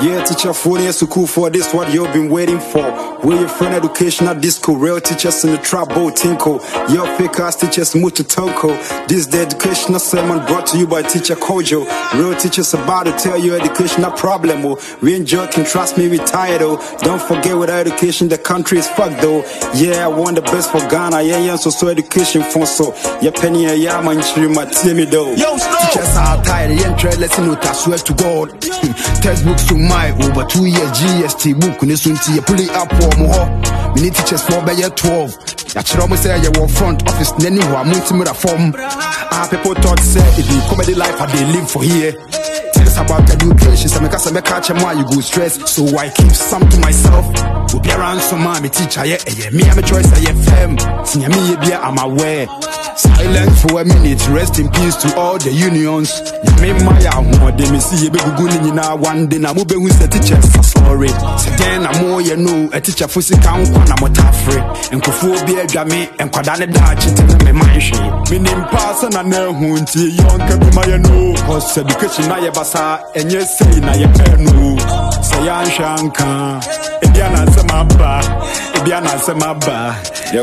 Yeah, teacher phone is so cool for this, what you've been waiting for. We're your friend educational disco, real teachers in the trap boat tinkle. Your fake ass teachers mucho tonko. This the educational sermon brought to you by teacher Kojo. Real teachers about to tell you educational problem. Oh. We ain't joking, trust me, we tired oh. Don't forget without education the country is fucked though. Yeah, I want the best for Ghana. Yeah, so education for so. Yeah, penny a yam and my Timmy though. Yo, teachers are tired, yeah, lesson note, I swear to God. Textbooks to my over 2 year GST book, Nisunti, pull it up for more. Many teachers for by year 12. That's almost say you were front office, Nenny, who are multimedia form. People thought, say, if you comedy life, I they live for here. Tell us about education, so make us a catch a man, you go stress. So I keep some to myself. To be around some mommy teacher, yeah, me, I'm a choice, I am femme. See me, I'm aware. Silence for a minute, rest in peace to all the unions. Me Maya, they me see a baby good in one day. I'm moving with the teacher for sorry. So then I'm more, you know, a teacher for sick count, I'm a tough and Kophobia Jammy and Quadana Dutch into my mind. Me name pass and I know who until young can be my no. Cause education, I have and yes, say, I have no. Say, I'm Shanka, Indiana Samaba, Indiana Samaba.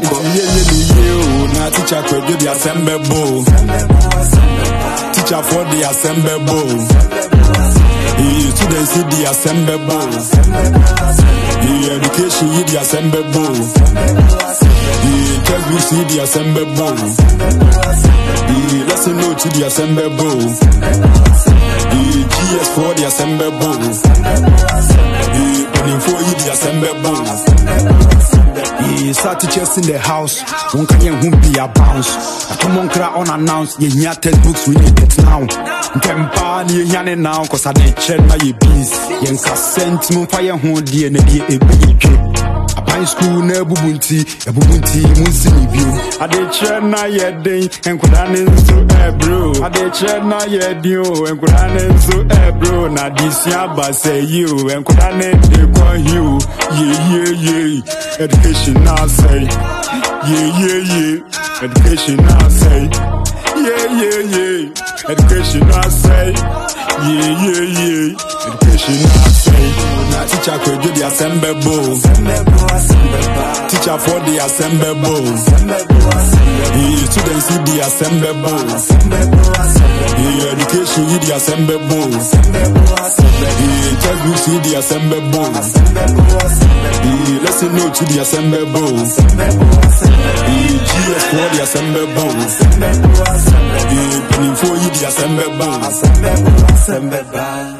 You teacher could do the assemble. Teacher for the assemble. Students see the assemble. The education see the assemble. The textbook see the assemble. The lesson note see the assemble. The GS for the assemble. The penny for the assemble. Sa teachers in the house, one can be a bounce. I come on cry unannounced, you hear textbooks we need it now. Kempa, you hear now, cause I didn't check my bees. Yanka sent me fire home, dear, and a pine school, no bubunti, a bubunti, Munsini view. I did check na yet day, and could I so bro. I did check na yet you, and could I so bro. Now this yaba say you, and could I they call you. Yeah. Education now say, yeah. Education now say, yeah. Education now say, yeah. Education now say, now teacher could do the assemble. Teacher for the assemble. The students see the assemble. The education see the assemble. The textbook see the assemble. The lesson note to the assemble. The GS for the assemble. The penny for you the assemble.